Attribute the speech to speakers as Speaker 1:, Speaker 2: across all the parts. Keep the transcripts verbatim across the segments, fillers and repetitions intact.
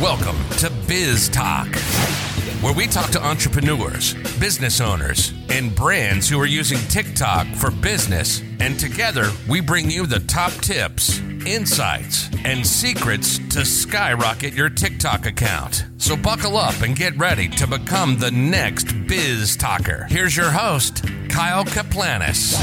Speaker 1: Welcome to Biz Talk, where we talk to entrepreneurs, business owners, and brands who are using TikTok for business. And together, we bring you the top tips, insights, and secrets to skyrocket your TikTok account. So buckle up and get ready to become the next Biz Talker. Here's your host, Kyle Kaplanis.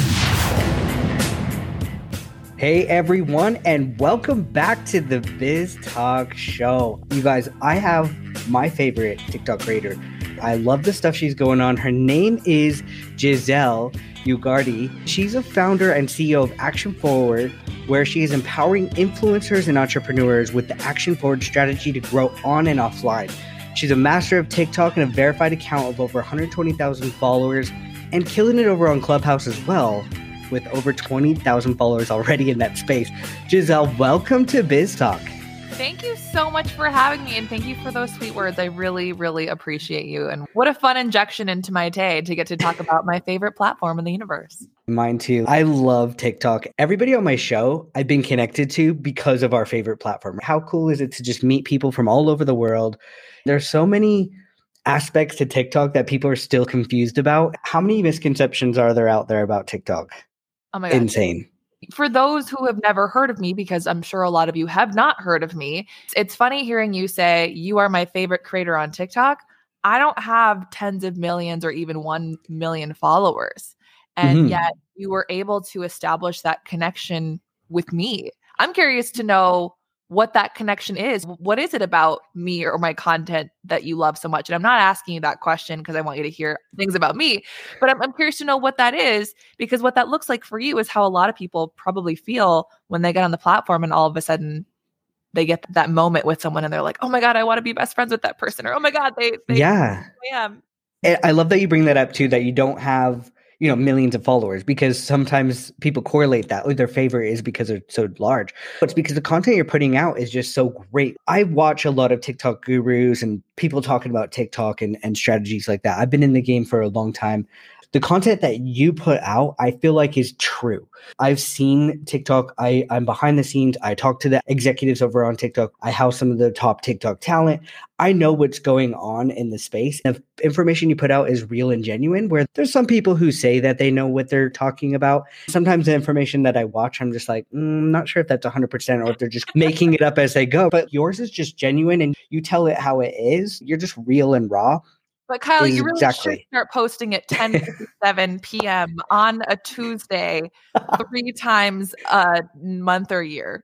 Speaker 2: Hey everyone, and welcome back to the Biz Talk Show. You guys, I have my favorite TikTok creator. I love the stuff she's going on. Her name is Giselle Ugarte. She's a founder and C E O of Action Forward, where she is empowering influencers and entrepreneurs with the Action Forward strategy to grow on and offline. She's a master of TikTok and a verified account of over one hundred twenty thousand followers and killing it over on Clubhouse as well, with over twenty thousand followers already in that space. Giselle, welcome to Biz Talk.
Speaker 3: Thank you so much for having me, and thank you for those sweet words. I really, really appreciate you. And what a fun injection into my day to get to talk about my favorite platform in the universe.
Speaker 2: Mine too. I love TikTok. Everybody on my show I've been connected to because of our favorite platform. How cool is it to just meet people from all over the world? There's so many aspects to TikTok that people are still confused about. How many misconceptions are there out there about TikTok?
Speaker 3: Oh my God.
Speaker 2: Insane.
Speaker 3: For those who have never heard of me, because I'm sure a lot of you have not heard of me, it's funny hearing you say you are my favorite creator on TikTok. I don't have tens of millions or even one million followers. And mm-hmm. yet you were able to establish that connection with me. I'm curious to know what that connection is. What is it about me or my content that you love so much? And I'm not asking you that question because I want you to hear things about me, but I'm, I'm curious to know what that is, because what that looks like for you is how a lot of people probably feel when they get on the platform and all of a sudden they get that moment with someone and they're like, oh my God, I want to be best friends with that person. Or, oh my God, they, they
Speaker 2: yeah.
Speaker 3: I am.
Speaker 2: I love that you bring that up too, that you don't have, you know, millions of followers, because sometimes people correlate that, oh, their favorite is because they're so large. But it's because the content you're putting out is just so great. I watch a lot of TikTok gurus and people talking about TikTok and, and strategies like that. I've been in the game for a long time. The content that you put out, I feel like is true. I've seen TikTok. I, I'm behind the scenes. I talk to the executives over on TikTok. I house some of the top TikTok talent. I know what's going on in the space. If information you put out is real and genuine, where there's some people who say that they know what they're talking about. Sometimes the information that I watch, I'm just like, mm, I'm not sure if that's one hundred percent or if they're just making it up as they go. But yours is just genuine and you tell it how it is. You're just real and raw.
Speaker 3: But Kyle, you really
Speaker 2: exactly.
Speaker 3: should start posting at ten fifty-seven p.m. on a Tuesday three times a month or year.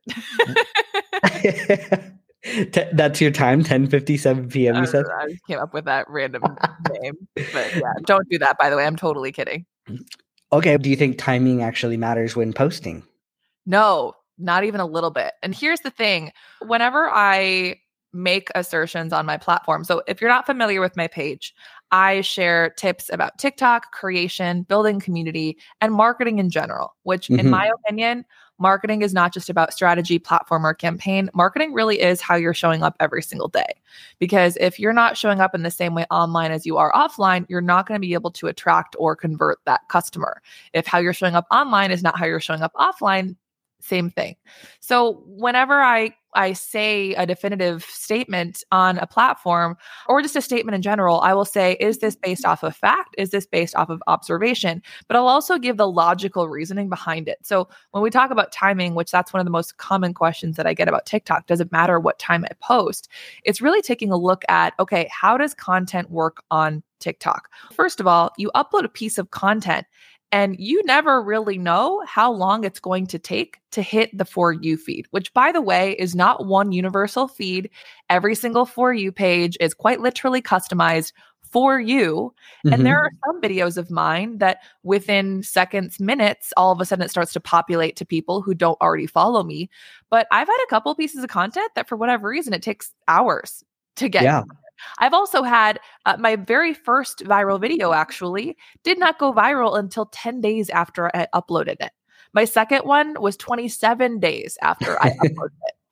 Speaker 2: That's your time, ten fifty-seven p.m. You said?
Speaker 3: I just came up with that random name. But yeah, don't do that, by the way. I'm totally kidding.
Speaker 2: Okay. Do you think timing actually matters when posting?
Speaker 3: No, not even a little bit. And here's the thing. Whenever I make assertions on my platform. So if you're not familiar with my page, I share tips about TikTok, creation, building community, and marketing in general, which mm-hmm. in my opinion, marketing is not just about strategy, platform, or campaign. Marketing really is how you're showing up every single day. Because if you're not showing up in the same way online as you are offline, you're not going to be able to attract or convert that customer. If how you're showing up online is not how you're showing up offline, same thing. So whenever I I say a definitive statement on a platform or just a statement in general, I will say, is this based off of fact? Is this based off of observation? But I'll also give the logical reasoning behind it. So when we talk about timing, which that's one of the most common questions that I get about TikTok, does it matter what time I post? It's really taking a look at, okay, how does content work on TikTok? First of all, you upload a piece of content and you never really know how long it's going to take to hit the For You feed, which, by the way, is not one universal feed. Every single For You page is quite literally customized for you. Mm-hmm. And there are some videos of mine that within seconds, minutes, all of a sudden it starts to populate to people who don't already follow me. But I've had a couple pieces of content that for whatever reason, it takes hours to get.
Speaker 2: Yeah.
Speaker 3: I've also had uh, my very first viral video actually did not go viral until ten days after I uploaded it. My second one was twenty-seven days after I uploaded it.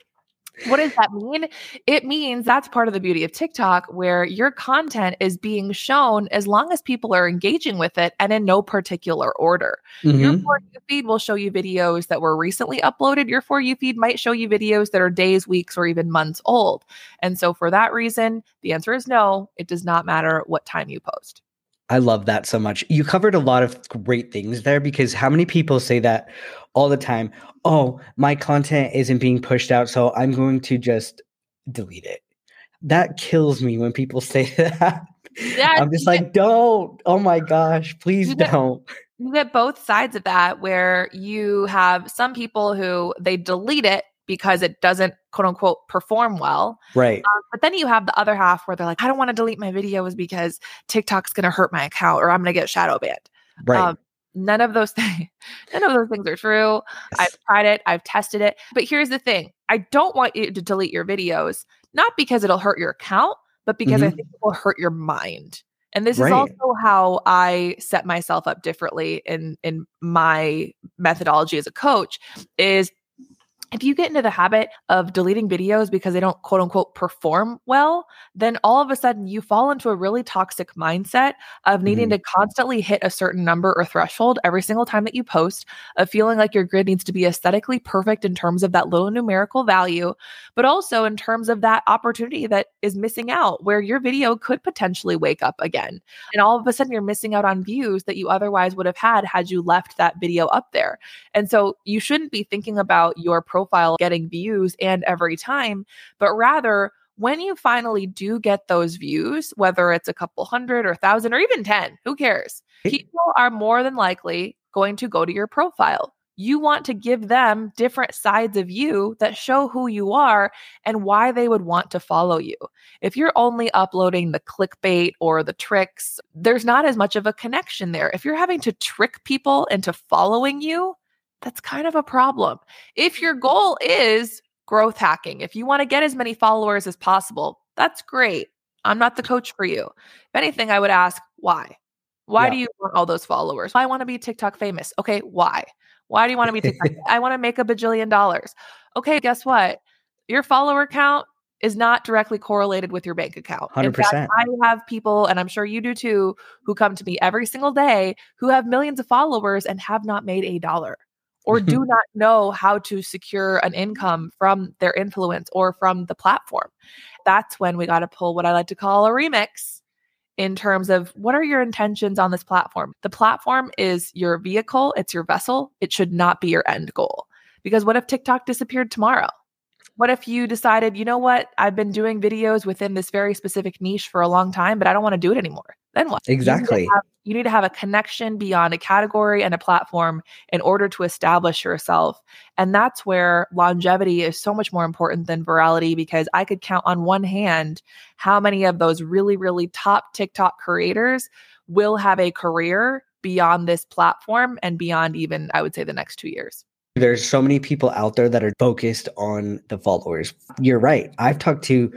Speaker 3: What does that mean? It means that's part of the beauty of TikTok, where your content is being shown as long as people are engaging with it and in no particular order. Mm-hmm. Your For You feed will show you videos that were recently uploaded. Your For You feed might show you videos that are days, weeks, or even months old. And so for that reason, the answer is no. It does not matter what time you post.
Speaker 2: I love that so much. You covered a lot of great things there, because how many people say that all the time? Oh, my content isn't being pushed out, so I'm going to just delete it. That kills me when people say that. Yeah, I'm just like, don't. Oh my gosh, please
Speaker 3: you
Speaker 2: don't.
Speaker 3: Get, you get both sides of that, where you have some people who they delete it because it doesn't, quote unquote, perform well.
Speaker 2: Right.
Speaker 3: Um, but then you have the other half where they're like, I don't want to delete my videos because TikTok's going to hurt my account or I'm going to get shadow banned.
Speaker 2: Right.
Speaker 3: Um, none of those things, none of those things are true. Yes. I've tried it. I've tested it. But here's the thing. I don't want you to delete your videos, not because it'll hurt your account, but because mm-hmm. I think it will hurt your mind. And this right. is also how I set myself up differently in, in my methodology as a coach is, if you get into the habit of deleting videos because they don't, quote unquote, perform well, then all of a sudden you fall into a really toxic mindset of needing mm-hmm. to constantly hit a certain number or threshold every single time that you post, of feeling like your grid needs to be aesthetically perfect in terms of that little numerical value, but also in terms of that opportunity that is missing out, where your video could potentially wake up again. And all of a sudden you're missing out on views that you otherwise would have had had you left that video up there. And so you shouldn't be thinking about your profile profile getting views and every time, but rather when you finally do get those views, whether it's a couple hundred or thousand or even ten, who cares? People are more than likely going to go to your profile. You want to give them different sides of you that show who you are and why they would want to follow you. If you're only uploading the clickbait or the tricks, there's not as much of a connection there. If you're having to trick people into following you, that's kind of a problem. If your goal is growth hacking, if you want to get as many followers as possible, that's great. I'm not the coach for you. If anything, I would ask, why? Why yeah. do you want all those followers? I want to be TikTok famous. Okay, why? Why do you want to be TikTok? I want to make a bajillion dollars. Okay, guess what? Your follower count is not directly correlated with your bank account.
Speaker 2: one hundred percent.
Speaker 3: In fact, I have people, and I'm sure you do too, who come to me every single day who have millions of followers and have not made a dollar, or do not know how to secure an income from their influence or from the platform. That's when we got to pull what I like to call a remix in terms of what are your intentions on this platform? The platform is your vehicle. It's your vessel. It should not be your end goal. Because what if TikTok disappeared tomorrow? What if you decided, you know what, I've been doing videos within this very specific niche for a long time, but I don't want to do it anymore? Then what?
Speaker 2: Exactly.
Speaker 3: You need to have, you need to have a connection beyond a category and a platform in order to establish yourself. And that's where longevity is so much more important than virality, because I could count on one hand how many of those really, really top TikTok creators will have a career beyond this platform and beyond even, I would say, the next two years.
Speaker 2: There's so many people out there that are focused on the followers. You're right. I've talked to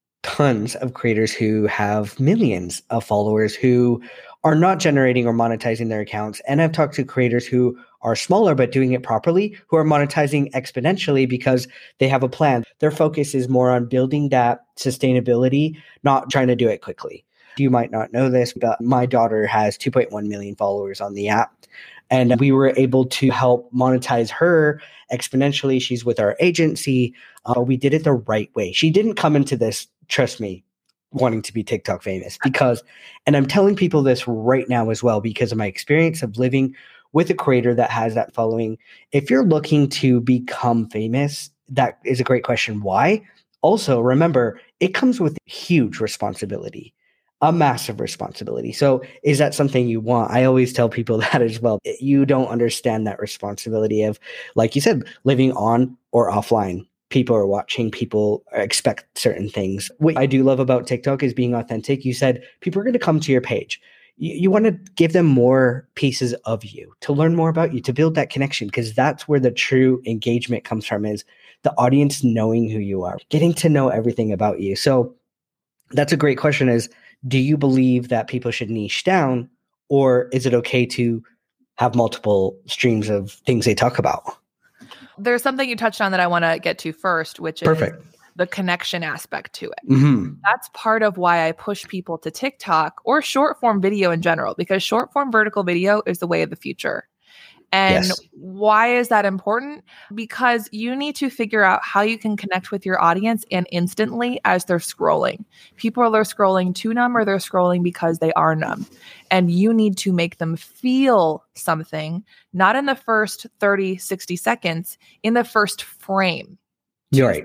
Speaker 2: tons of creators who have millions of followers who are not generating or monetizing their accounts. And I've talked to creators who are smaller but doing it properly, who are monetizing exponentially because they have a plan. Their focus is more on building that sustainability, not trying to do it quickly. You might not know this, but my daughter has two point one million followers on the app. And we were able to help monetize her exponentially. She's with our agency. Uh, we did it the right way. She didn't come into this, trust me, wanting to be TikTok famous, because, and I'm telling people this right now as well, because of my experience of living with a creator that has that following. If you're looking to become famous, that is a great question. Why? Also, remember, it comes with huge responsibility. A massive responsibility. So is that something you want? I always tell people that as well. You don't understand that responsibility of, like you said, living on or offline. People are watching, people expect certain things. What I do love about TikTok is being authentic. You said people are going to come to your page. You, you want to give them more pieces of you, to learn more about you, to build that connection, because that's where the true engagement comes from, is the audience knowing who you are, getting to know everything about you. So that's a great question, is, do you believe that people should niche down, or is it okay to have multiple streams of things they talk about?
Speaker 3: there's something you touched on that I want to get to first, which
Speaker 2: Perfect.
Speaker 3: is the connection aspect to it.
Speaker 2: Mm-hmm.
Speaker 3: That's part of why I push people to TikTok or short form video in general, because short form vertical video is the way of the future. And
Speaker 2: Yes.
Speaker 3: why is that important? Because you need to figure out how you can connect with your audience and instantly as they're scrolling. People are scrolling too numb or they're scrolling because they are numb. And you need to make them feel something, not in the first thirty, sixty seconds, in the first frame.
Speaker 2: You're right.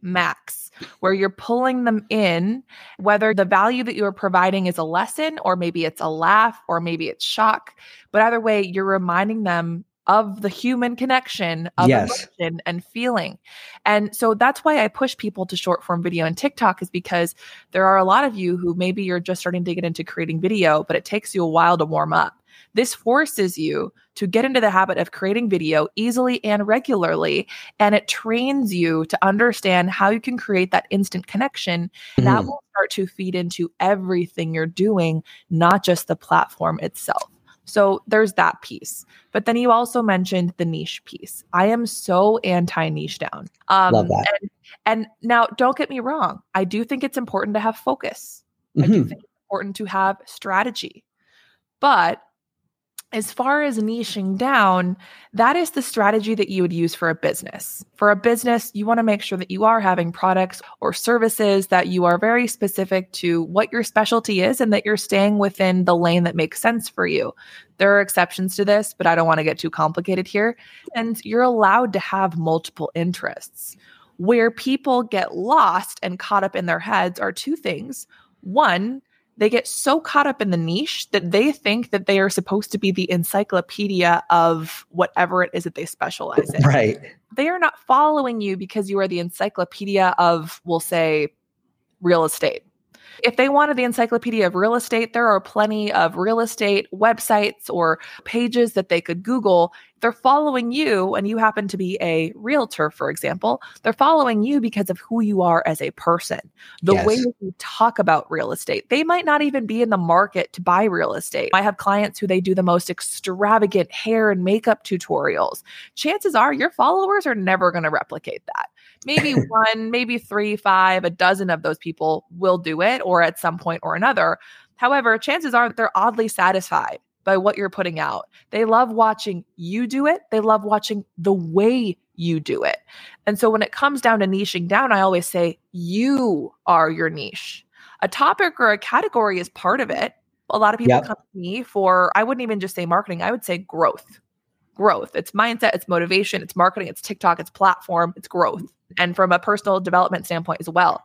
Speaker 3: Max, where you're pulling them in, whether the value that you're providing is a lesson, or maybe it's a laugh, or maybe it's shock. But either way, you're reminding them of the human connection of
Speaker 2: Yes.
Speaker 3: emotion and feeling. And so that's why I push people to short form video and TikTok, is because there are a lot of you who maybe you're just starting to get into creating video, but it takes you a while to warm up. This forces you to get into the habit of creating video easily and regularly, and it trains you to understand how you can create that instant connection.
Speaker 2: Mm-hmm.
Speaker 3: That will start to feed into everything you're doing, not just the platform itself. So there's that piece. But then you also mentioned the niche piece. I am so anti-niche down. Um,
Speaker 2: Love that.
Speaker 3: And, and now, don't get me wrong. I do think it's important to have focus.
Speaker 2: Mm-hmm.
Speaker 3: I do think it's important to have strategy. But as far as niching down, that is the strategy that you would use for a business. For a business, you want to make sure that you are having products or services that you are very specific to what your specialty is and that you're staying within the lane that makes sense for you. There are exceptions to this, but I don't want to get too complicated here. And you're allowed to have multiple interests. Where people get lost and caught up in their heads are two things. One, they get so caught up in the niche that they think that they are supposed to be the encyclopedia of whatever it is that they specialize in.
Speaker 2: Right.
Speaker 3: They are not following you because you are the encyclopedia of, we'll say, real estate. If they wanted the encyclopedia of real estate, there are plenty of real estate websites or pages that they could Google. They're following you, and you happen to be a realtor, for example. They're following you because of who you are as a person, the
Speaker 2: Yes.
Speaker 3: way that you talk about real estate. They might not even be in the market to buy real estate. I have clients who they do the most extravagant hair and makeup tutorials. Chances are your followers are never going to replicate that. Maybe one, maybe three, five, a dozen of those people will do it, or at some point or another. However, chances are they're oddly satisfied by what you're putting out. They love watching you do it. They love watching the way you do it. And so when it comes down to niching down, I always say you are your niche. A topic or a category is part of it. A lot of people
Speaker 2: Yep.
Speaker 3: come to me for, I wouldn't even just say marketing, I would say growth. Growth. It's mindset, it's motivation, it's marketing, it's TikTok, it's platform, it's growth. And from a personal development standpoint as well.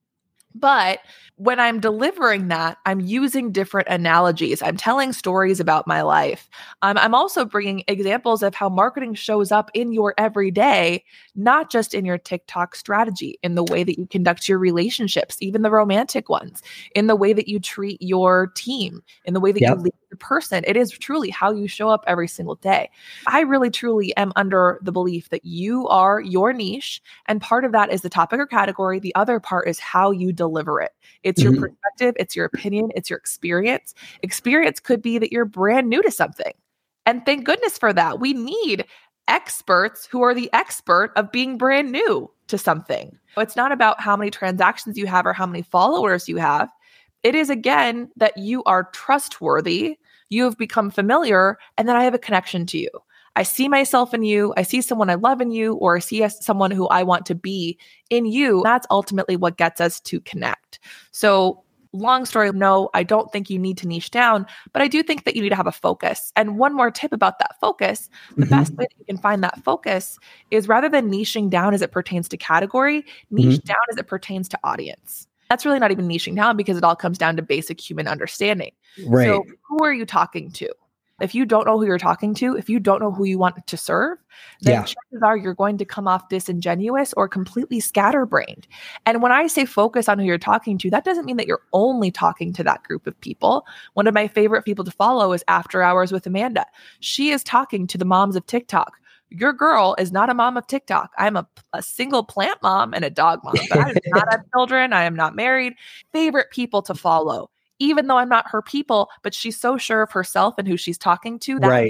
Speaker 3: But when I'm delivering that, I'm using different analogies. I'm telling stories about my life. Um, I'm also bringing examples of how marketing shows up in your everyday, not just in your TikTok strategy, in the way that you conduct your relationships, even the romantic ones, in the way that you treat your team, in the way that
Speaker 2: Yep.
Speaker 3: you lead the person. It is truly how you show up every single day. I really, truly am under the belief that you are your niche. And part of that is the topic or category. The other part is how you deliver it. It's your
Speaker 2: Mhm.
Speaker 3: perspective, it's your opinion, it's your experience. Experience could be that you're brand new to something. And thank goodness for that. We need experts who are the expert of being brand new to something. It's not about how many transactions you have or how many followers you have. It is, again, that you are trustworthy, you have become familiar, and then I have a connection to you. I see myself in you, I see someone I love in you, or I see someone who I want to be in you. That's ultimately what gets us to connect. So long story, no, I don't think you need to niche down, but I do think that you need to have a focus. And one more tip about that focus, the
Speaker 2: Mhm.
Speaker 3: best way that you can find that focus is rather than niching down as it pertains to category, niche
Speaker 2: Mhm.
Speaker 3: down as it pertains to audience. That's really not even niching down because it all comes down to basic human understanding.
Speaker 2: Right.
Speaker 3: So who are you talking to? If you don't know who you're talking to, if you don't know who you want to serve, then
Speaker 2: Yeah.
Speaker 3: chances are you're going to come off disingenuous or completely scatterbrained. And when I say focus on who you're talking to, that doesn't mean that you're only talking to that group of people. One of my favorite people to follow is After Hours with Amanda. She is talking to the moms of TikTok. Your girl is not a mom of TikTok. I'm a, a single plant mom and a dog mom, but I do not have children. I am not married. Favorite people to follow. Even though I'm not her people, but she's so sure of herself and who she's talking to, that
Speaker 2: Right.
Speaker 3: gives me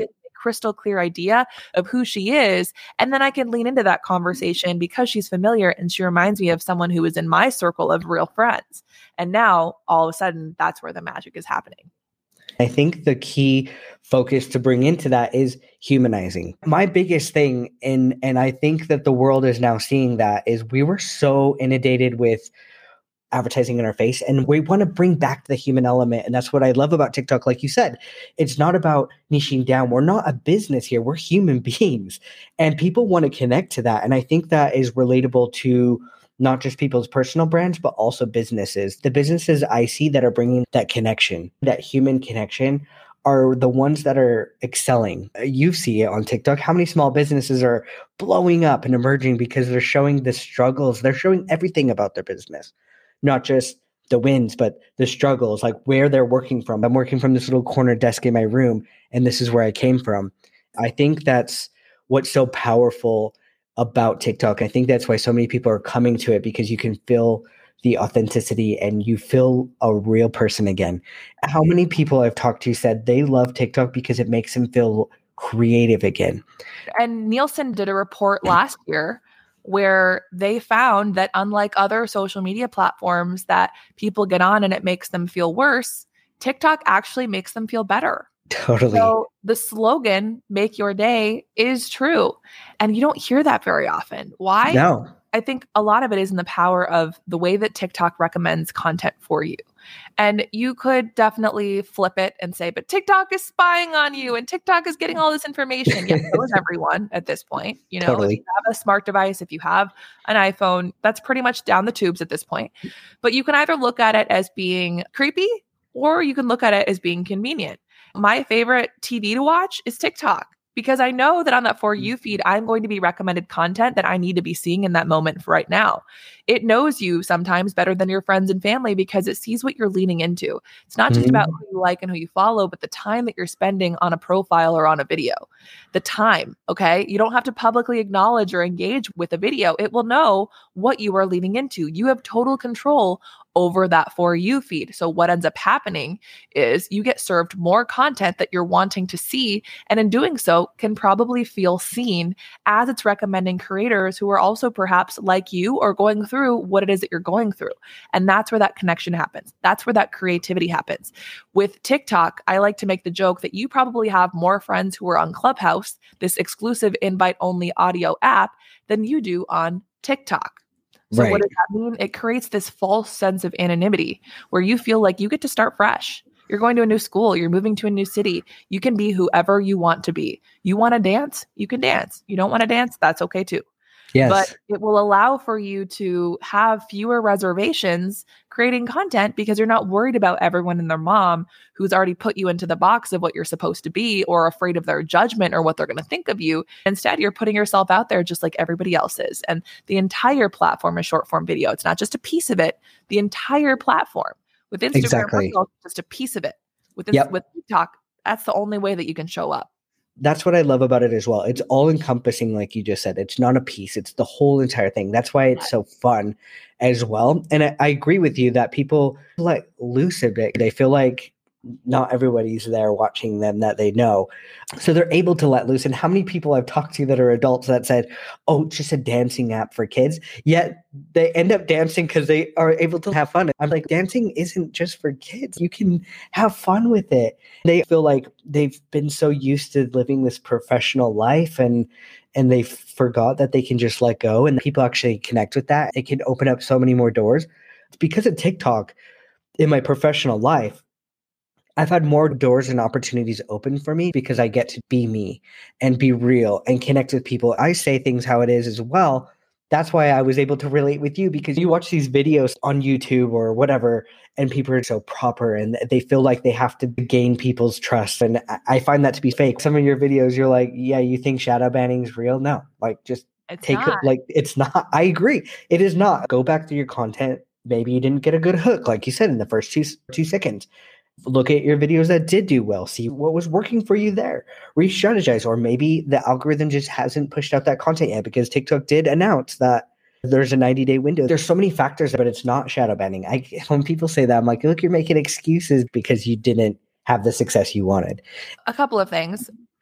Speaker 3: crystal clear idea of who she is. And then I can lean into that conversation because she's familiar and she reminds me of someone who is in my circle of real friends. And now all of a sudden, that's where the magic is happening.
Speaker 2: I think the key focus to bring into that is humanizing. My biggest thing, and and I think that the world is now seeing that, is we were so inundated with advertising in our face, and we want to bring back the human element. And that's what I love about TikTok. Like you said, it's not about niching down. We're not a business here. We're human beings, and people want to connect to that. And I think that is relatable to not just people's personal brands, but also businesses. The businesses I see that are bringing that connection, that human connection, are the ones that are excelling. You see it on TikTok. How many small businesses are blowing up and emerging because they're showing the struggles. They're showing everything about their business, not just the wins, but the struggles, like where they're working from. I'm working from this little corner desk in my room, and this is where I came from. I think that's what's so powerful about TikTok. I think that's why so many people are coming to it, because you can feel the authenticity and you feel a real person again. How many people I've talked to said they love TikTok because it makes them feel creative again.
Speaker 3: And Nielsen did a report last year where they found that unlike other social media platforms that people get on and it makes them feel worse, TikTok actually makes them feel better.
Speaker 2: Totally.
Speaker 3: So the slogan, make your day, is true. And you don't hear that very often. Why?
Speaker 2: No.
Speaker 3: I think a lot of it is in the power of the way that TikTok recommends content for you. And you could definitely flip it and say, but TikTok is spying on you and TikTok is getting all this information. Yes, so is everyone at this point. You know,
Speaker 2: Totally.
Speaker 3: if you have a smart device, if you have an iPhone, that's pretty much down the tubes at this point. But you can either look at it as being creepy or you can look at it as being convenient. My favorite T V to watch is TikTok, because I know that on that For You feed, I'm going to be recommended content that I need to be seeing in that moment right now. It knows you sometimes better than your friends and family because it sees what you're leaning into. It's not just
Speaker 2: Mm-hmm.
Speaker 3: about who you like and who you follow, but the time that you're spending on a profile or on a video. The time, okay? You don't have to publicly acknowledge or engage with a video. It will know what you are leaning into. You have total control over that For You feed. So what ends up happening is you get served more content that you're wanting to see, and in doing so can probably feel seen as it's recommending creators who are also perhaps like you or going through what it is that you're going through. And that's where that connection happens. That's where that creativity happens. With TikTok, I like to make the joke that you probably have more friends who are on Clubhouse, this exclusive invite-only audio app, than you do on TikTok. So
Speaker 2: Right.
Speaker 3: what does that mean? It creates this false sense of anonymity where you feel like you get to start fresh. You're going to a new school. You're moving to a new city. You can be whoever you want to be. You want to dance? You can dance. You don't want to dance? That's okay too.
Speaker 2: Yes.
Speaker 3: But it will allow for you to have fewer reservations creating content because you're not worried about everyone and their mom who's already put you into the box of what you're supposed to be or afraid of their judgment or what they're going to think of you. Instead, you're putting yourself out there just like everybody else is. And the entire platform is short form video. It's not just a piece of it. The entire platform. With Instagram,
Speaker 2: Exactly.
Speaker 3: it's just a piece of it. With,
Speaker 2: Yep.
Speaker 3: with TikTok, that's the only way that you can show up.
Speaker 2: That's what I love about it as well. It's all encompassing, like you just said. It's not a piece. It's the whole entire thing. That's why it's so fun as well. And I, I agree with you that people let loose a bit. They feel like not everybody's there watching them that they know. So they're able to let loose. And how many people I've talked to that are adults that said, oh, it's just a dancing app for kids. Yet they end up dancing because they are able to have fun. I'm like, dancing isn't just for kids. You can have fun with it. They feel like they've been so used to living this professional life and and they forgot that they can just let go, and people actually connect with that. It can open up so many more doors. It's because of TikTok in my professional life. I've had more doors and opportunities open for me because I get to be me and be real and connect with people. I say things how it is as well. That's why I was able to relate with you, because you watch these videos on YouTube or whatever, and people are so proper and they feel like they have to gain people's trust. And I find that to be fake. Some of your videos, you're like, yeah, you think shadow banning is real? No, like just
Speaker 3: It's
Speaker 2: take
Speaker 3: not.
Speaker 2: it. Like it's not. I agree. It is not. Go back to your content. Maybe you didn't get a good hook, like you said, in the first two, two seconds. Look at your videos that did do well. See what was working for you there. Re-strategize. Or maybe the algorithm just hasn't pushed out that content yet, because TikTok did announce that there's a ninety-day window. There's so many factors, but it's not shadow banning. I, when people say that, I'm like, look, you're making excuses because you didn't have the success you wanted.
Speaker 3: A couple of things.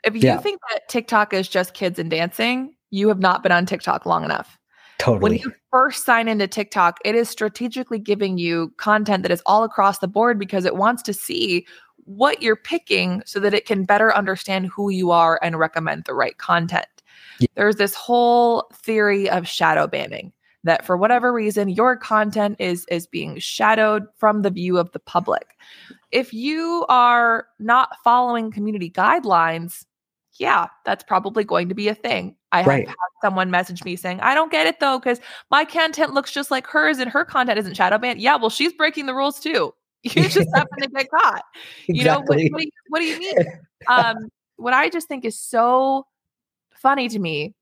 Speaker 3: If you
Speaker 2: Yeah.
Speaker 3: think that TikTok is just kids and dancing, you have not been on TikTok long enough.
Speaker 2: Totally.
Speaker 3: When you first sign into TikTok, it is strategically giving you content that is all across the board because it wants to see what you're picking so that it can better understand who you are and recommend the right content. Yeah. There's this whole theory of shadow banning that for whatever reason, your content is, is being shadowed from the view of the public. If you are not following community guidelines, yeah, that's probably going to be a thing. I
Speaker 2: Right.
Speaker 3: have had someone message me saying, I don't get it though, because my content looks just like hers and her content isn't shadow banned. Yeah, well, she's breaking the rules too. You just happen to get caught.
Speaker 2: Exactly.
Speaker 3: You know, what, what, do you, what do you mean? Um, what I just think is so funny to me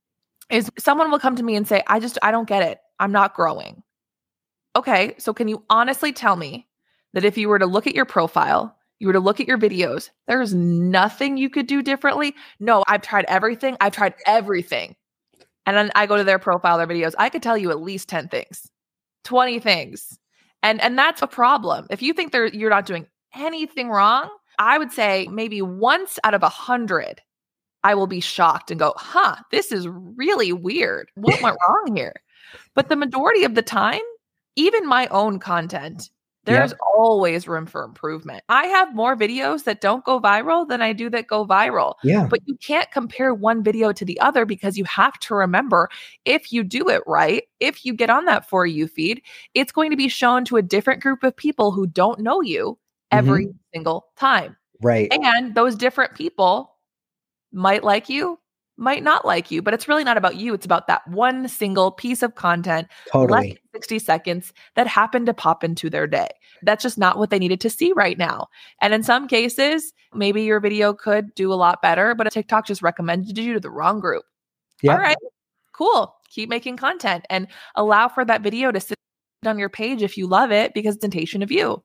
Speaker 3: is someone will come to me and say, I just, I don't get it. I'm not growing. Okay, so can you honestly tell me that if you were to look at your profile, you were to look at your videos, there's nothing you could do differently? No, I've tried everything. I've tried everything. And then I go to their profile, their videos. I could tell you at least ten things, twenty things. And, and that's a problem. If you think there, you're not doing anything wrong, I would say maybe once out of a hundred, I will be shocked and go, huh, this is really weird. What went wrong here? But the majority of the time, even my own content, there's yep. always room for improvement. I have more videos that don't go viral than I do that go viral.
Speaker 2: Yeah.
Speaker 3: But you can't compare one video to the other because you have to remember, if you do it right, if you get on that For You feed, it's going to be shown to a different group of people who don't know you every mm-hmm. single time.
Speaker 2: Right.
Speaker 3: And those different people might like you, might not like you, but it's really not about you. It's about that one single piece of content,
Speaker 2: totally.
Speaker 3: less than sixty seconds, that happened to pop into their day. That's just not what they needed to see right now. And in some cases, maybe your video could do a lot better, but TikTok just recommended you to the wrong group. Yep. All right, cool. Keep making content and allow for that video to sit on your page if you love it, because it's an imitation of you.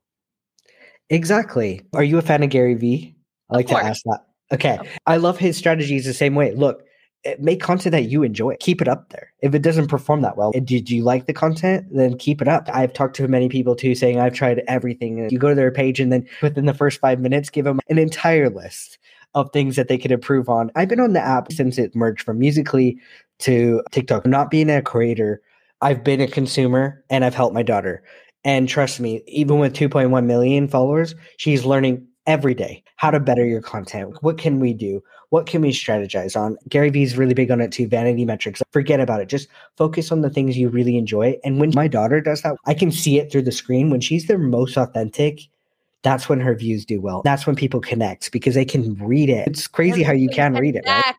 Speaker 2: Exactly. Are you a fan of Gary Vee? I like to ask that. Okay. I love his strategies the same way. Look, make content that you enjoy. Keep it up there. If it doesn't perform that well, did you like the content? Then keep it up. I've talked to many people too saying I've tried everything. You go to their page and then within the first five minutes, give them an entire list of things that they could improve on. I've been on the app since it merged from Musical.ly to TikTok. Not being a creator, I've been a consumer and I've helped my daughter. And trust me, even with two point one million followers, she's learning every day how to better your content. What can we do? What can we strategize on? Gary Vee is really big on it too. Vanity metrics. Forget about it. Just focus on the things you really enjoy. And when my daughter does that, I can see it through the screen. When she's their most authentic, that's when her views do well. That's when people connect because they can read it. It's crazy how you can read it, right?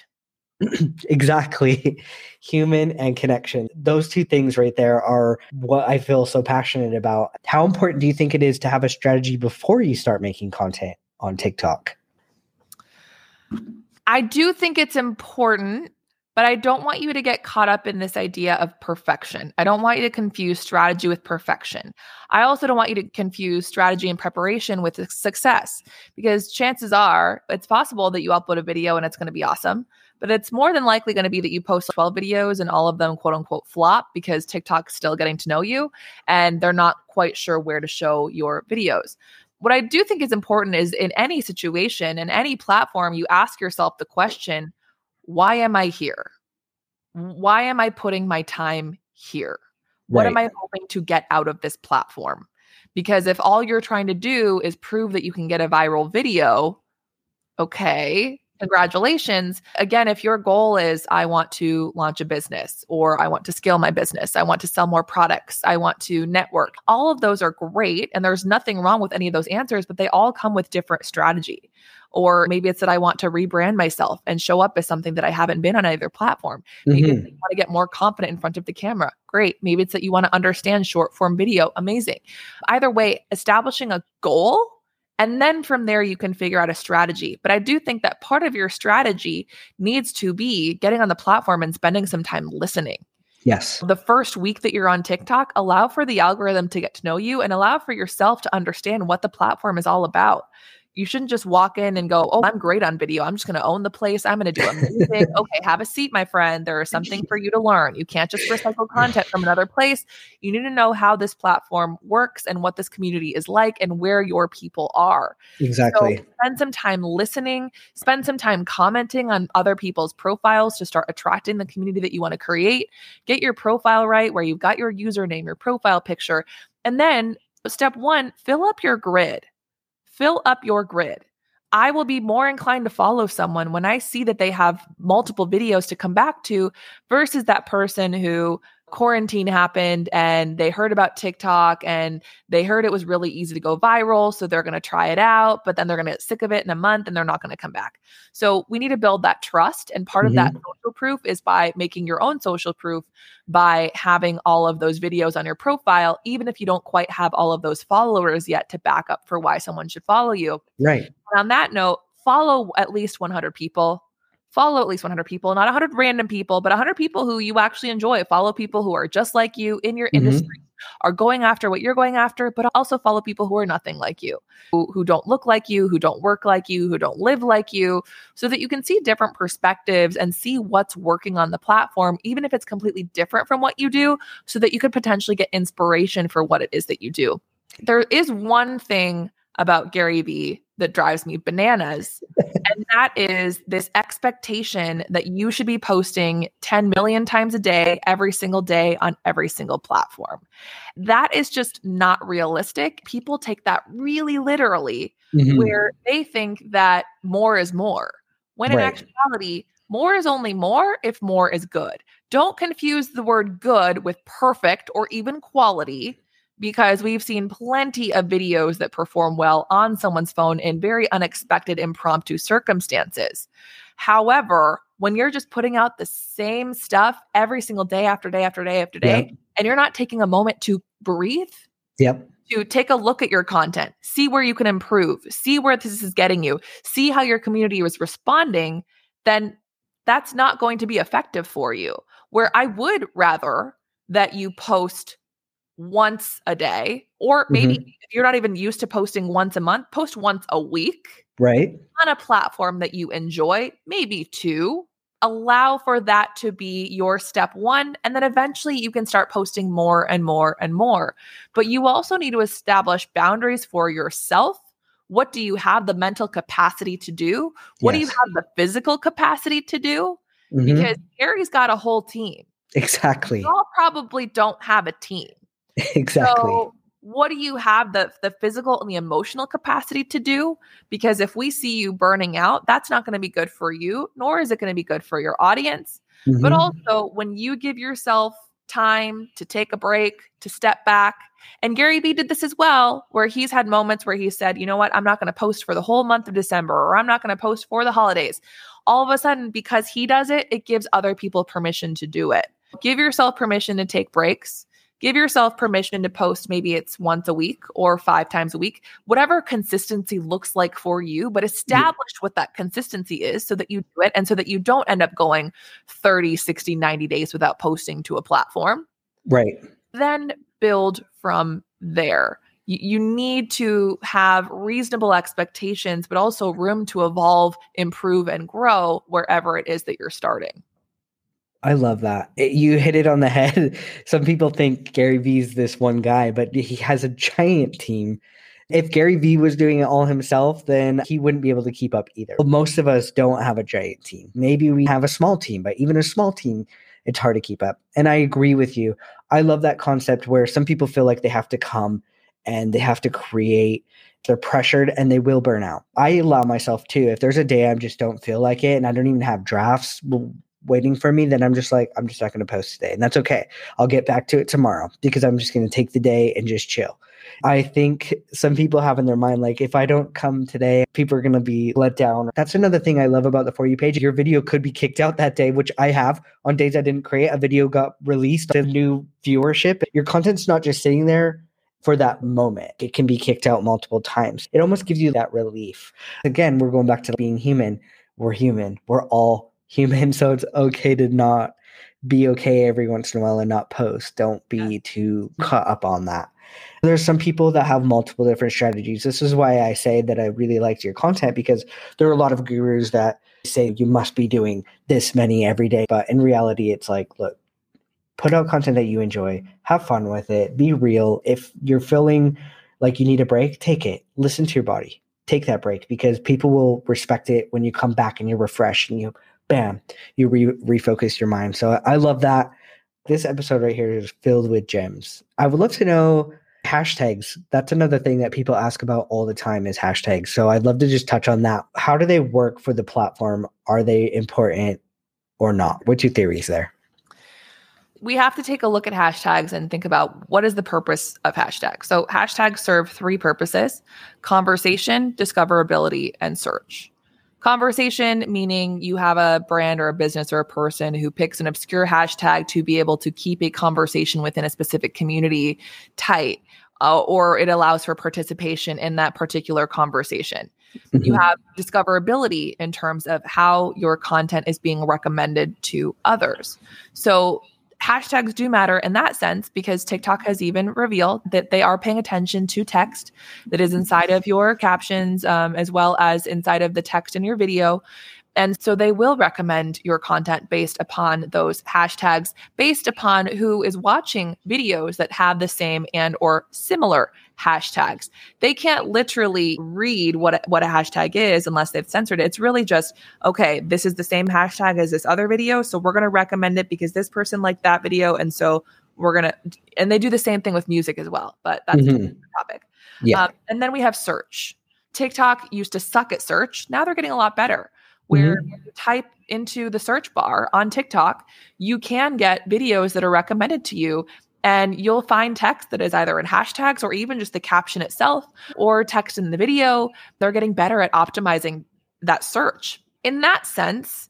Speaker 2: Exactly. Human and connection. Those two things right there are what I feel so passionate about. How important do you think it is to have a strategy before you start making content on TikTok?
Speaker 3: I do think it's important, but I don't want you to get caught up in this idea of perfection. I don't want you to confuse strategy with perfection. I also don't want you to confuse strategy and preparation with success, because chances are it's possible that you upload a video and it's going to be awesome, but it's more than likely going to be that you post twelve videos and all of them quote unquote flop because TikTok's still getting to know you and they're not quite sure where to show your videos. What I do think is important is in any situation, in any platform, you ask yourself the question, why am I here? Why am I putting my time here? What right. am I hoping to get out of this platform? Because if all you're trying to do is prove that you can get a viral video, okay, congratulations. Again, if your goal is, I want to launch a business, or I want to scale my business, I want to sell more products, I want to network, all of those are great. And there's nothing wrong with any of those answers, but they all come with different strategy. Or maybe it's that I want to rebrand myself and show up as something that I haven't been on either platform. Maybe mm-hmm. it's that you want to get more confident in front of the camera. Great. Maybe it's that you want to understand short form video. Amazing. Either way, establishing a goal, and then from there, you can figure out a strategy. But I do think that part of your strategy needs to be getting on the platform and spending some time listening.
Speaker 2: Yes.
Speaker 3: The first week that you're on TikTok, allow for the algorithm to get to know you and allow for yourself to understand what the platform is all about. You shouldn't just walk in and go, oh, I'm great on video. I'm just going to own the place. I'm going to do amazing. Okay, have a seat, my friend. There is something for you to learn. You can't just recycle content from another place. You need to know how this platform works and what this community is like and where your people are.
Speaker 2: Exactly.
Speaker 3: So spend some time listening, spend some time commenting on other people's profiles to start attracting the community that you want to create. Get your profile right where you've got your username, your profile picture. And then step one, fill up your grid. Fill up your grid. I will be more inclined to follow someone when I see that they have multiple videos to come back to versus that person who quarantine happened and they heard about TikTok and they heard it was really easy to go viral. So they're going to try it out, but then they're going to get sick of it in a month and they're not going to come back. So we need to build that trust. And part mm-hmm. of that social proof is by making your own social proof by having all of those videos on your profile, even if you don't quite have all of those followers yet to back up for why someone should follow you.
Speaker 2: Right.
Speaker 3: And on that note, follow at least one hundred people. Follow at least one hundred people, not one hundred random people, but one hundred people who you actually enjoy. Follow people who are just like you in your mm-hmm. industry, are going after what you're going after, but also follow people who are nothing like you, who, who don't look like you, who don't work like you, who don't live like you, so that you can see different perspectives and see what's working on the platform, even if it's completely different from what you do, so that you could potentially get inspiration for what it is that you do. There is one thing about Gary Vee that drives me bananas. And that is this expectation that you should be posting ten million times a day, every single day on every single platform. That is just not realistic. People take that really literally, mm-hmm. where they think that more is more. When in right. actuality, more is only more if more is good. Don't confuse the word good with perfect or even quality, because we've seen plenty of videos that perform well on someone's phone in very unexpected, impromptu circumstances. However, when you're just putting out the same stuff every single day after day after day after day, yep. and you're not taking a moment to breathe,
Speaker 2: yep.
Speaker 3: to take a look at your content, see where you can improve, see where this is getting you, see how your community is responding, then that's not going to be effective for you. Where I would rather that you post once a day, or maybe mm-hmm. if you're not even used to posting once a month, post once a week,
Speaker 2: right?
Speaker 3: On a platform that you enjoy, maybe two. Allow for that to be your step one. And then eventually you can start posting more and more and more. But you also need to establish boundaries for yourself. What do you have the mental capacity to do? What yes. do you have the physical capacity to do? Mm-hmm. Because Gary's got a whole team.
Speaker 2: Exactly.
Speaker 3: You all probably don't have a team.
Speaker 2: Exactly.
Speaker 3: So what do you have the, the physical and the emotional capacity to do? Because if we see you burning out, that's not going to be good for you, nor is it going to be good for your audience. Mm-hmm. But also when you give yourself time to take a break, to step back, and Gary Vee did this as well, where he's had moments where he said, you know what, I'm not going to post for the whole month of December, or I'm not going to post for the holidays. All of a sudden, because he does it, it gives other people permission to do it. Give yourself permission to take breaks. Give yourself permission to post, maybe it's once a week or five times a week, whatever consistency looks like for you, but establish yeah. what that consistency is so that you do it and so that you don't end up going thirty, sixty, ninety days without posting to a platform.
Speaker 2: Right.
Speaker 3: Then build from there. You, you need to have reasonable expectations, but also room to evolve, improve, and grow wherever it is that you're starting.
Speaker 2: I love that. It, you hit it on the head. Some people think Gary Vee's this one guy, but he has a giant team. If Gary Vee was doing it all himself, then he wouldn't be able to keep up either. Most of us don't have a giant team. Maybe we have a small team, but even a small team, it's hard to keep up. And I agree with you. I love that concept where some people feel like they have to come and they have to create. They're pressured and they will burn out. I allow myself to. If there's a day I just don't feel like it and I don't even have drafts waiting for me, then I'm just like, I'm just not going to post today. And that's okay. I'll get back to it tomorrow because I'm just going to take the day and just chill. I think some people have in their mind, like, if I don't come today, people are going to be let down. That's another thing I love about the For You page. Your video could be kicked out that day, which I have on days I didn't create. A video got released, a new viewership. Your content's not just sitting there for that moment. It can be kicked out multiple times. It almost gives you that relief. Again, we're going back to being human. We're human. We're all human, so it's okay to not be okay every once in a while and not post. Don't be too caught up on that. There's some people that have multiple different strategies. This is why I say that I really liked your content, because there are a lot of gurus that say you must be doing this many every day. But in reality, it's like, look, put out content that you enjoy, have fun with it, be real. If you're feeling like you need a break, take it. Listen to your body. Take that break, because people will respect it when you come back and you're refreshed and you, bam, you re- refocus your mind. So I love that. This episode right here is filled with gems. I would love to know hashtags. That's another thing that people ask about all the time is hashtags. So I'd love to just touch on that. How do they work for the platform? Are they important or not? What's your theories there?
Speaker 3: We have to take a look at hashtags and think about what is the purpose of hashtags. So hashtags serve three purposes: conversation, discoverability, and search. Conversation, meaning you have a brand or a business or a person who picks an obscure hashtag to be able to keep a conversation within a specific community tight, uh, or it allows for participation in that particular conversation. Mm-hmm. You have discoverability in terms of how your content is being recommended to others. So hashtags do matter in that sense, because TikTok has even revealed that they are paying attention to text that is inside of your captions, um, as well as inside of the text in your video. And so they will recommend your content based upon those hashtags, based upon who is watching videos that have the same and or similar hashtags. They can't literally read what a, what a hashtag is unless they've censored it. It's really just, okay, this is the same hashtag as this other video, so we're going to recommend it because this person liked that video, and so we're going to, and they do the same thing with music as well, but that's mm-hmm. a different topic. Yeah. Um, and then we have search. TikTok used to suck at search. Now they're getting a lot better. Where mm-hmm. you type into the search bar on TikTok, you can get videos that are recommended to you, and you'll find text that is either in hashtags or even just the caption itself or text in the video. They're getting better at optimizing that search. In that sense,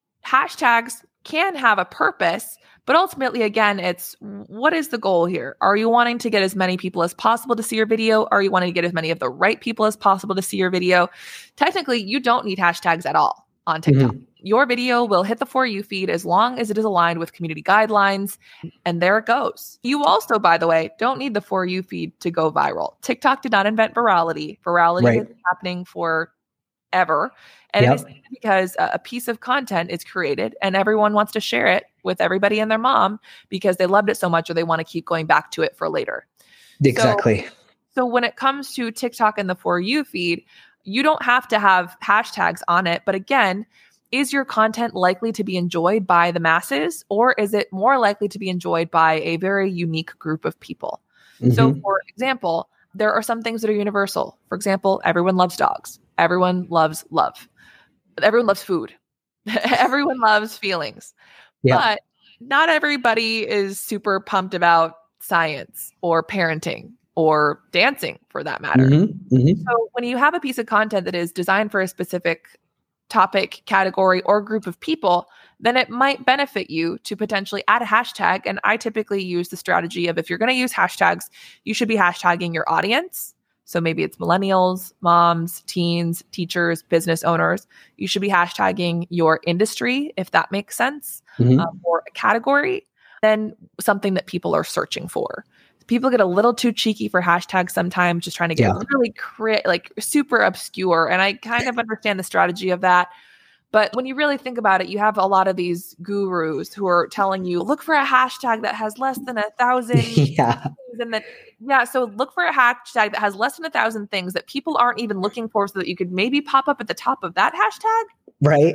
Speaker 3: hashtags can have a purpose, but ultimately, again, it's what is the goal here? Are you wanting to get as many people as possible to see your video? Are you wanting to get as many of the right people as possible to see your video? Technically, you don't need hashtags at all on TikTok. Mm-hmm. Your video will hit the For You feed as long as it is aligned with community guidelines, and there it goes. You also, by the way, don't need the For You feed to go viral. TikTok did not invent virality. Virality right. has been happening forever. And yep. it is because a piece of content is created and everyone wants to share it with everybody and their mom because they loved it so much or they want to keep going back to it for later.
Speaker 2: Exactly.
Speaker 3: So, so when it comes to TikTok and the For You feed, you don't have to have hashtags on it. But again, is your content likely to be enjoyed by the masses, or is it more likely to be enjoyed by a very unique group of people? Mm-hmm. So for example, there are some things that are universal. For example, everyone loves dogs. Everyone loves love. Everyone loves food. Everyone loves feelings. Yeah. But not everybody is super pumped about science or parenting or dancing, for that matter. Mm-hmm, mm-hmm. So when you have a piece of content that is designed for a specific topic, category, or group of people, then it might benefit you to potentially add a hashtag. And I typically use the strategy of, if you're going to use hashtags, you should be hashtagging your audience. So maybe it's millennials, moms, teens, teachers, business owners. You should be hashtagging your industry, if that makes sense, mm-hmm. um, or a category, then something that people are searching for. People get a little too cheeky for hashtags sometimes, just trying to get yeah. really cri- like super obscure. And I kind of understand the strategy of that. But when you really think about it, you have a lot of these gurus who are telling you, look for a hashtag that has less than a thousand.
Speaker 2: yeah.
Speaker 3: And that, yeah. So look for a hashtag that has less than a thousand things that people aren't even looking for, so that you could maybe pop up at the top of that hashtag.
Speaker 2: Right.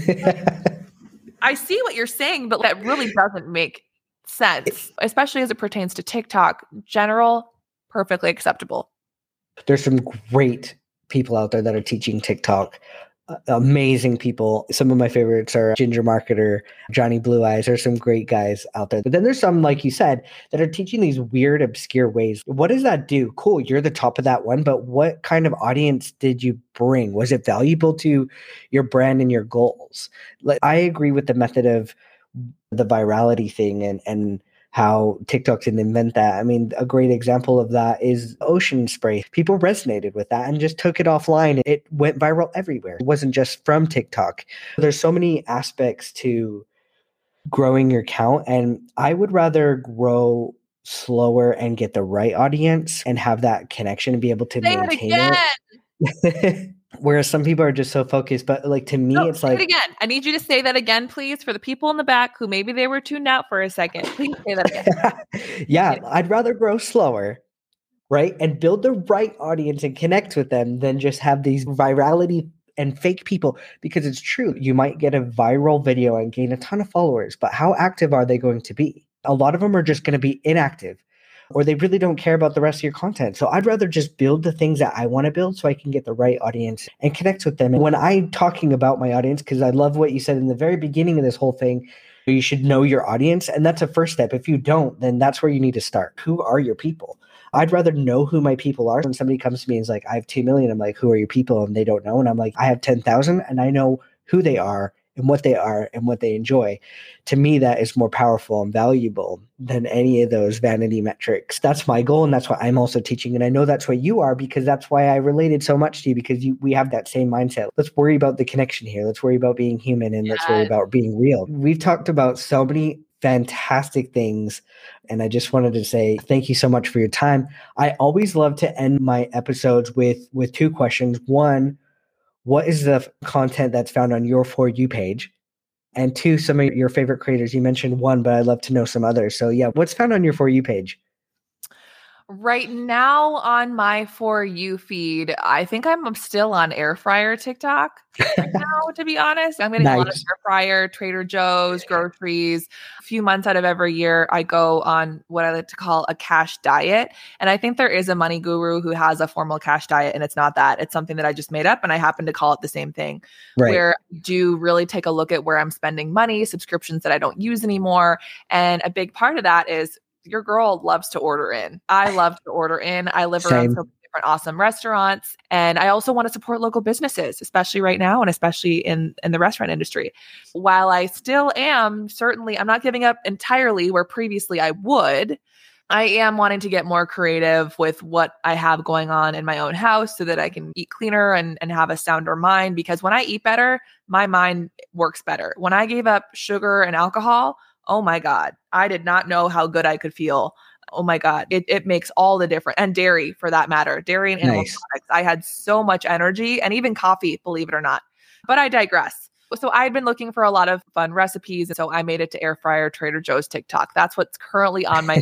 Speaker 3: I see what you're saying, but that really doesn't make sense, especially as it pertains to TikTok. General, perfectly acceptable.
Speaker 2: There's some great people out there that are teaching TikTok. Uh, amazing people. Some of my favorites are Ginger Marketer, Johnny Blue Eyes. There's some great guys out there. But then there's some, like you said, that are teaching these weird, obscure ways. What does that do? Cool, you're the top of that one, but what kind of audience did you bring? Was it valuable to your brand and your goals? Like, I agree with the method of the virality thing and and how TikTok didn't invent that. I mean, a great example of that is Ocean Spray. People resonated with that and just took it offline. It went viral everywhere. It wasn't just from TikTok. There's so many aspects to growing your count. And I would rather grow slower and get the right audience and have that connection and be able to
Speaker 3: Say
Speaker 2: maintain
Speaker 3: it again.
Speaker 2: it. Whereas some people are just so focused, but like to me,
Speaker 3: No,
Speaker 2: it's
Speaker 3: say
Speaker 2: like,
Speaker 3: it again. I need you to say that again, please, for the people in the back who maybe they were tuned out for a second. Please say that again.
Speaker 2: yeah, I'd rather grow slower, right? And build the right audience and connect with them than just have these virality and fake people, because it's true. You might get a viral video and gain a ton of followers, but how active are they going to be? A lot of them are just going to be inactive, or they really don't care about the rest of your content. So I'd rather just build the things that I want to build so I can get the right audience and connect with them. And when I'm talking about my audience, because I love what you said in the very beginning of this whole thing, you should know your audience. And that's a first step. If you don't, then that's where you need to start. Who are your people? I'd rather know who my people are. When somebody comes to me and is like, I have two million, I'm like, who are your people? And they don't know. And I'm like, I have ten thousand and I know who they are and what they are and what they enjoy. To me, that is more powerful and valuable than any of those vanity metrics. That's my goal. And that's what I'm also teaching. And I know that's what you are, because that's why I related so much to you, because you, we have that same mindset. Let's worry about the connection here. Let's worry about being human, and let's worry about being real. We've talked about so many fantastic things. And I just wanted to say thank you so much for your time. I always love to end my episodes with, with two questions. One, what is the content that's found on your For You page? And two, some of your favorite creators. You mentioned one, but I'd love to know some others. So yeah, what's found on your For You page?
Speaker 3: Right now on my For You feed, I think I'm still on air fryer TikTok right now, to be honest. I'm getting nice. a lot of air fryer, Trader Joe's, groceries. A few months out of every year, I go on what I like to call a cash diet. And I think there is a money guru who has a formal cash diet, and it's not that. It's something that I just made up, and I happen to call it the same thing, right. Where I do really take a look at where I'm spending money, subscriptions that I don't use anymore. And a big part of that is your girl loves to order in. I love to order in. I live around so different awesome restaurants. And I also want to support local businesses, especially right now, and especially in, in the restaurant industry. While I still am, certainly, I'm not giving up entirely where previously I would. I am wanting to get more creative with what I have going on in my own house so that I can eat cleaner and, and have a sounder mind. Because when I eat better, my mind works better. When I gave up sugar and alcohol, oh my God, I did not know how good I could feel. Oh my God, it, it makes all the difference. And dairy, for that matter, dairy and animal nice. products. I had so much energy, and even coffee, believe it or not. But I digress. So I'd been looking for a lot of fun recipes. And so I made it to air fryer Trader Joe's TikTok. That's what's currently on my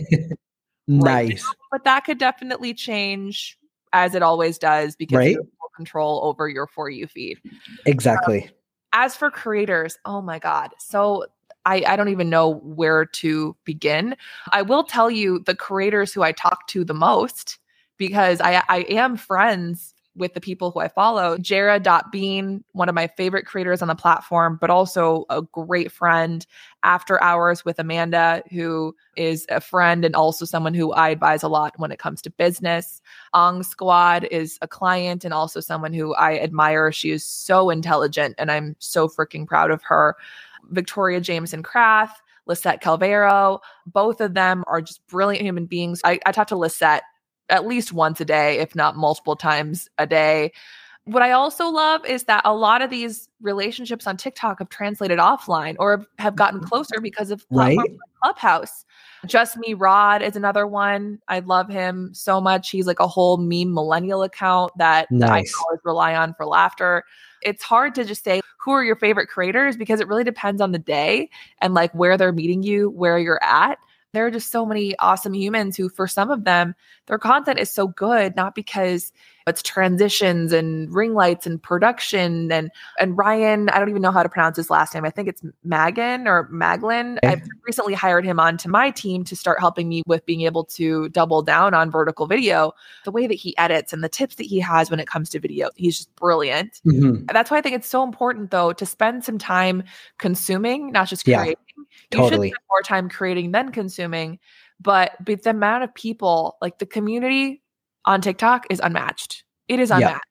Speaker 2: nice.
Speaker 3: Right now. But that could definitely change, as it always does, because right? you have full control over your For You feed.
Speaker 2: Exactly.
Speaker 3: Um, as for creators, oh my God. So I, I don't even know where to begin. I will tell you the creators who I talk to the most, because I, I am friends with the people who I follow. Jara.Bean, one of my favorite creators on the platform, but also a great friend. After Hours with Amanda, who is a friend and also someone who I advise a lot when it comes to business. Ong Squad is a client and also someone who I admire. She is so intelligent, and I'm so freaking proud of her. Victoria Jameson Craft, Lisette Calvero, both of them are just brilliant human beings. I, I talk to Lisette at least once a day, if not multiple times a day. What I also love is that a lot of these relationships on TikTok have translated offline or have gotten closer because of platforms right? like Clubhouse. Just Me Rod is another one. I love him so much. He's like a whole meme millennial account that, nice. that I always rely on for laughter. It's hard to just say who are your favorite creators, because it really depends on the day and like where they're meeting you, where you're at. There are just so many awesome humans who, for some of them, their content is so good, not because it's transitions and ring lights and production and and Ryan, I don't even know how to pronounce his last name. I think it's Magan or Maglin. Okay. I've recently hired him onto my team to start helping me with being able to double down on vertical video. The way that he edits and the tips that he has when it comes to video, he's just brilliant. Mm-hmm. That's why I think it's so important, though, to spend some time consuming, not just creating. Yeah, you
Speaker 2: totally.
Speaker 3: should spend more time creating than consuming, but, but the amount of people, like the community on TikTok is unmatched. It is unmatched.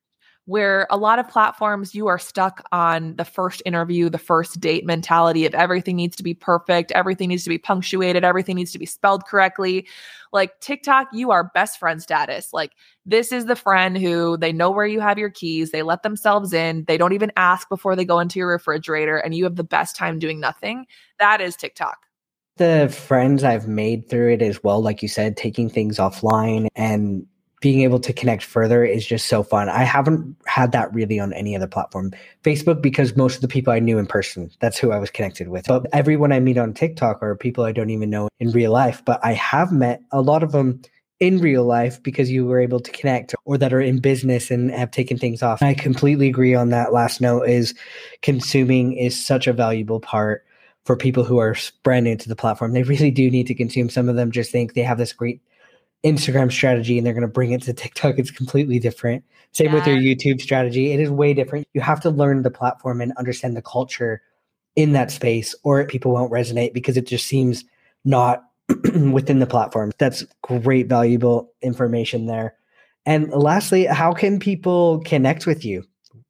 Speaker 3: where a lot of platforms, you are stuck on the first interview, the first date mentality of everything needs to be perfect, everything needs to be punctuated, everything needs to be spelled correctly. Like TikTok, you are best friend status. Like this is the friend who they know where you have your keys, they let themselves in, they don't even ask before they go into your refrigerator, and you have the best time doing nothing. That is TikTok.
Speaker 2: The friends I've made through it as well, like you said, taking things offline and being able to connect further is just so fun. I haven't had that really on any other platform. Facebook, because most of the people I knew in person, that's who I was connected with. But everyone I meet on TikTok are people I don't even know in real life. But I have met a lot of them in real life because you were able to connect, or that are in business and have taken things off. I completely agree on that last note. Is consuming is such a valuable part for people who are brand new to the platform. They really do need to consume. Some of them just think they have this great Instagram strategy and they're going to bring it to TikTok. It's completely different. Same yeah. with their YouTube strategy. It is way different. You have to learn the platform and understand the culture in that space, or people won't resonate because it just seems not within the platform. That's great, valuable information there. And lastly, how can people connect with you?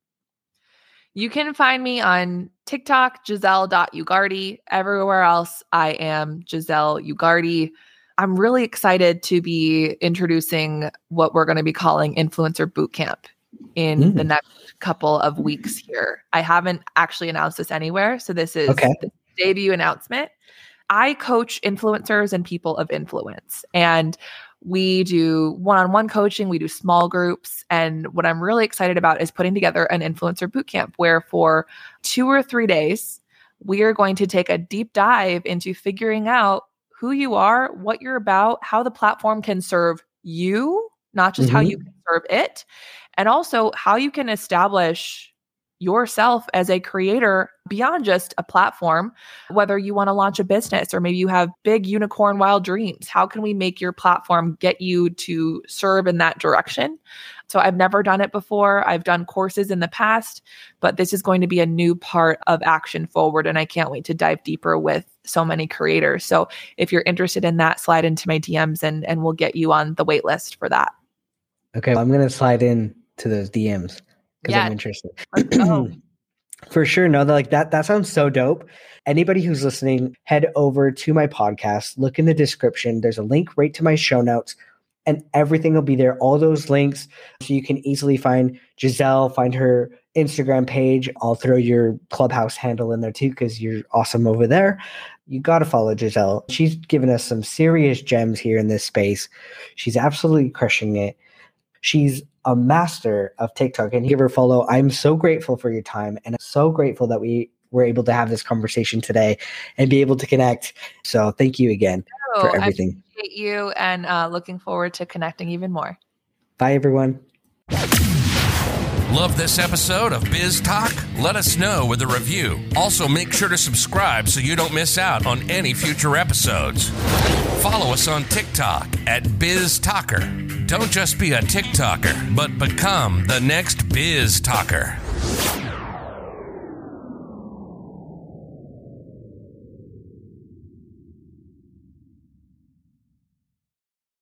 Speaker 3: You can find me on TikTok, Giselle dot Ugarte. Everywhere else, I am Giselle Ugarte. I'm really excited to be introducing what we're going to be calling Influencer Bootcamp in mm. the next couple of weeks here. I haven't actually announced this anywhere, so this is
Speaker 2: okay.
Speaker 3: the debut announcement. I coach influencers and people of influence, and we do one-on-one coaching, we do small groups, and what I'm really excited about is putting together an Influencer Bootcamp where for two or three days, we are going to take a deep dive into figuring out who you are, what you're about, how the platform can serve you, not just mm-hmm. how you can serve it, and also how you can establish yourself as a creator beyond just a platform, whether you want to launch a business or maybe you have big unicorn wild dreams. How can we make your platform get you to serve in that direction? So I've never done it before. I've done courses in the past, but this is going to be a new part of Action Forward, and I can't wait to dive deeper with so many creators. So if you're interested in that, slide into my D Ms and, and we'll get you on the wait list for that.
Speaker 2: Okay, I'm going to slide in to those D Ms. Because
Speaker 3: yeah.
Speaker 2: I'm interested. For sure. No, like that, that sounds so dope. Anybody who's listening, head over to my podcast, look in the description. There's a link right to my show notes and everything will be there. All those links. So you can easily find Giselle, find her Instagram page. I'll throw your Clubhouse handle in there too, because you're awesome over there. You got to follow Giselle. She's given us some serious gems here in this space. She's absolutely crushing it. She's a master of TikTok, and give her a follow. I'm so grateful for your time, and I'm so grateful that we were able to have this conversation today and be able to connect. So thank you again oh, for everything.
Speaker 3: I appreciate you, and uh, looking forward to connecting even more.
Speaker 2: Bye, everyone.
Speaker 1: Love this episode of Biz Talk? Let us know with a review. Also, make sure to subscribe so you don't miss out on any future episodes. Follow us on TikTok at Biz Talker. Don't just be a TikToker, but become the next Biz Talker.